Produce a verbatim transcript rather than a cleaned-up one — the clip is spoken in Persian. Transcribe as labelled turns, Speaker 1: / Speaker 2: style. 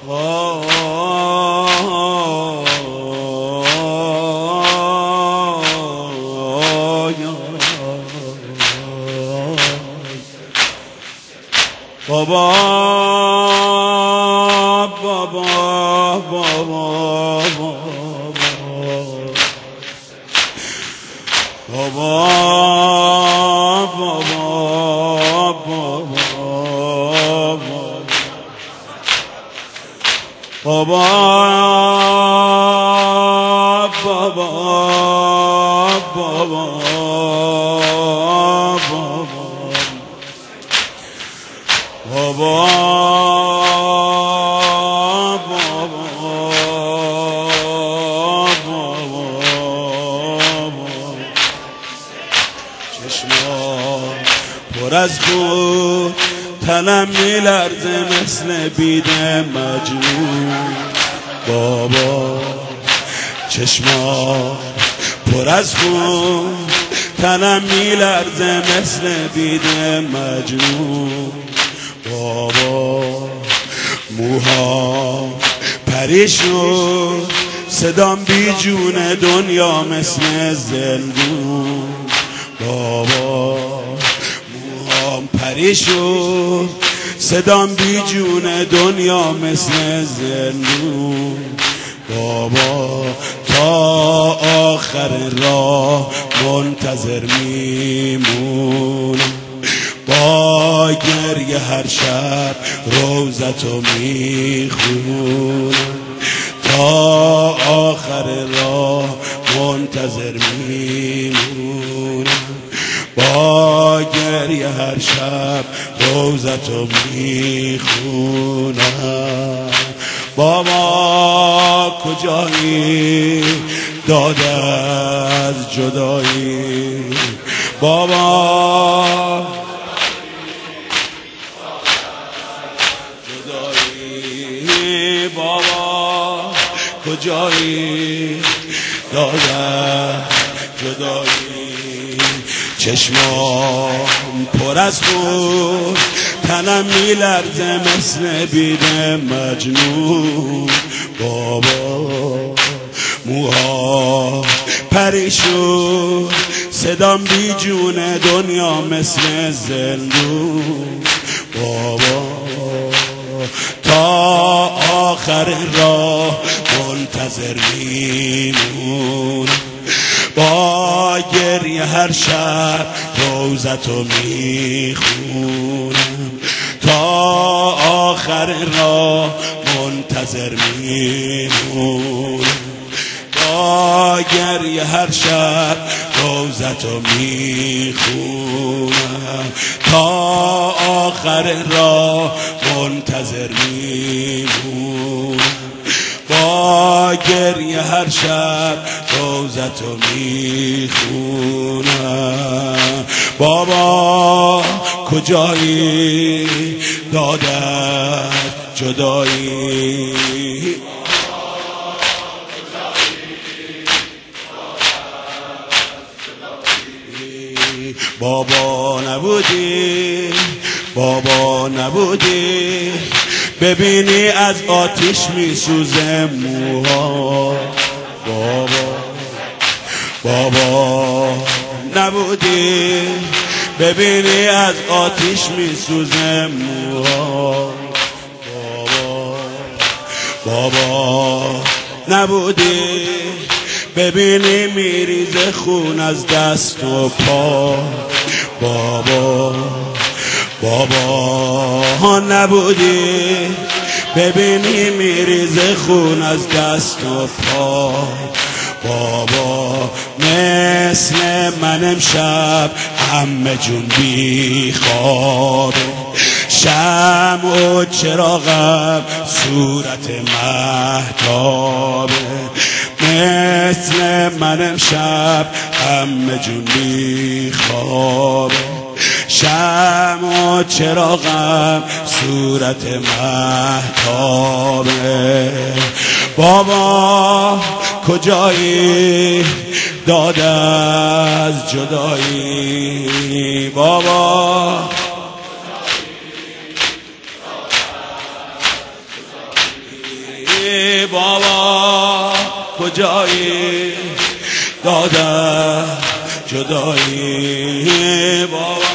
Speaker 1: بابا بابا بابا بابا بابا بابا بابا بابا بابا چشمام پر از خون، تنم میلرزه مثل بید مجنون. بابا چشمام پر از خون، تنم میلرزه مثل بید مجنون. بابا موها پری شد، صدام بی جون دنیا مثل زندون. بابا موهام پری شد، صدام بی جون دنیا مثل زندون. بابا تا آخر راه منتظر میمونم، با گریه هر شب روزتو میخونم. تا آخر راه منتظر میمونم، با گریه هر شب روزتو میخونم. بابا کجایی داد از جدایی؟ بابا جدایی، بابا کجایی داد از جدایی؟ چشمام پر از خون، تنم میلرزه مثل بید مجنون. بابا موها پری شد، صدام بی جون دنیا مثل زندون. بابا تا آخر راه منتظر میمونم، با گریه هر شب روزتو میخونم. تا آخر راه منتظر میمونم، با گریه هر شب روزتو میخونم. تا آخر راه منتظر میمونم، با گریه هر شب روزتو میخونم. بابا کجایی دادت جدایی؟ بابا نبودی، بابا نبودی، ببینی از آتش میسوزه موها. بابا بابا نبودی، ببینی از آتش میسوزه موها. بابا بابا نبودی، ببینی میریزه خون از دست و پا. بابا بابا نبودی، ببینی میریزه خون از دست و پا. بابا مثل من امشب همه جون بی خوابه، شمع و چراغم صورت مهتابه. مثل من امشب همه جون بی خوابه، شمع و چراغم صورت مهتابه. بابا کجایی داد از جدایی؟ بابا بابا کجایی دادم جدایی بابا